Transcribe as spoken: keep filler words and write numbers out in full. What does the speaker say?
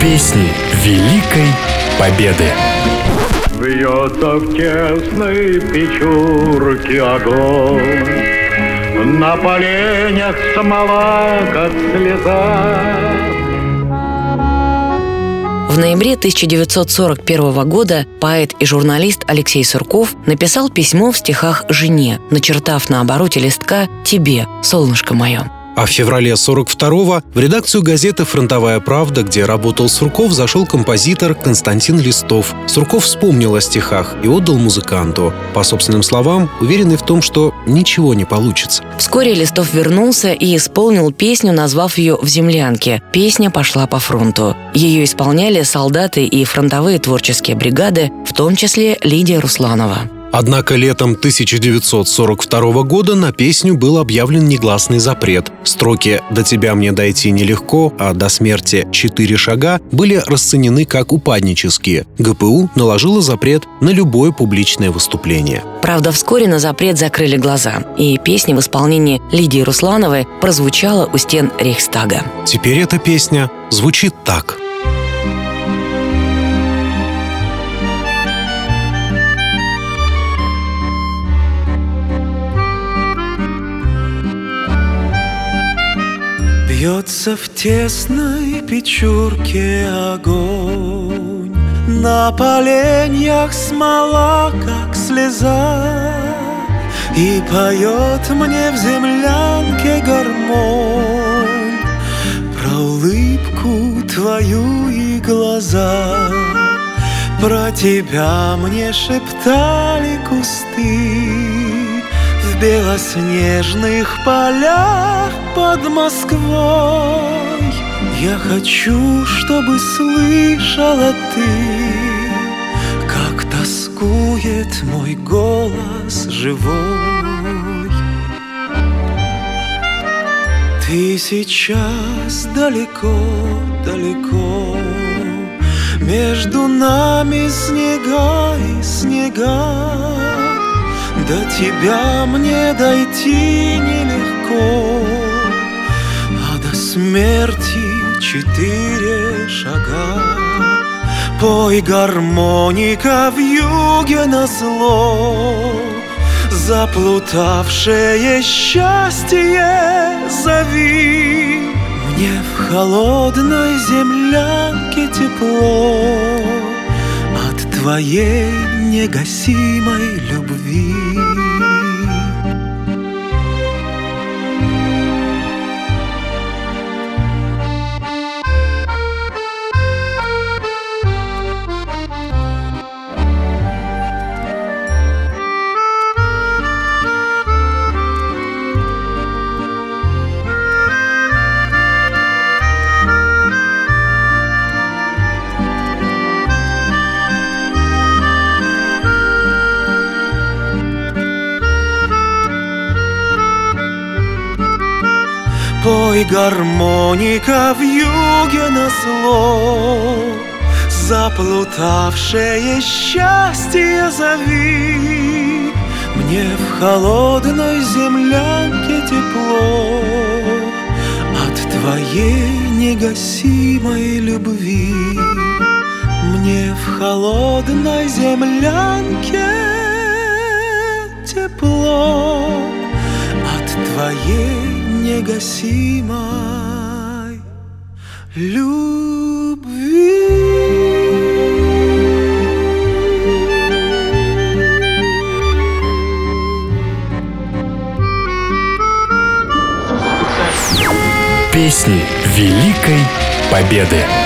Песни Великой Победы. Бьется в тесной печурке огонь, на поленях смола, как слеза. В ноябре тысяча девятьсот сорок первого года поэт и журналист Алексей Сурков написал письмо в стихах жене, начертав на обороте листка «Тебе, солнышко мое». А в феврале сорок второго в редакцию газеты «Фронтовая правда», где работал Сурков, зашел композитор Константин Листов. Сурков вспомнил о стихах и отдал музыканту. По собственным словам, уверенный в том, что ничего не получится. Вскоре Листов вернулся и исполнил песню, назвав ее «В землянке». Песня пошла по фронту. Ее исполняли солдаты и фронтовые творческие бригады, в том числе Лидия Русланова. Однако летом тысяча девятьсот сорок второго года на песню был объявлен негласный запрет. Строки «До тебя мне дойти нелегко», а «До смерти четыре шага» были расценены как упаднические. ГПУ наложила запрет на любое публичное выступление. Правда, вскоре на запрет закрыли глаза, и песня в исполнении Лидии Руслановой прозвучала у стен Рейхстага. Теперь эта песня звучит так. Бьется в тесной печурке огонь, на поленьях смола, как слеза, и поет мне в землянке гармонь про улыбку твою и глаза. Про тебя мне шептали кусты в белоснежных полях под Москвой. Я хочу, чтобы слышала ты, как тоскует мой голос живой. Ты сейчас далеко-далеко, между нами снега и снега. До тебя мне дойти нелегко, а до смерти четыре шага. Пой, гармоника, в юге назло, заплутавшее счастье зови. Мне в холодной землянке тепло от твоей негасимой любви. Пой, гармоника, в юге назло, заплутавшее счастье зови. Мне в холодной землянке тепло от твоей негасимой любви. Мне в холодной землянке тепло от твоей негасимой любви. Песни Великой Победы.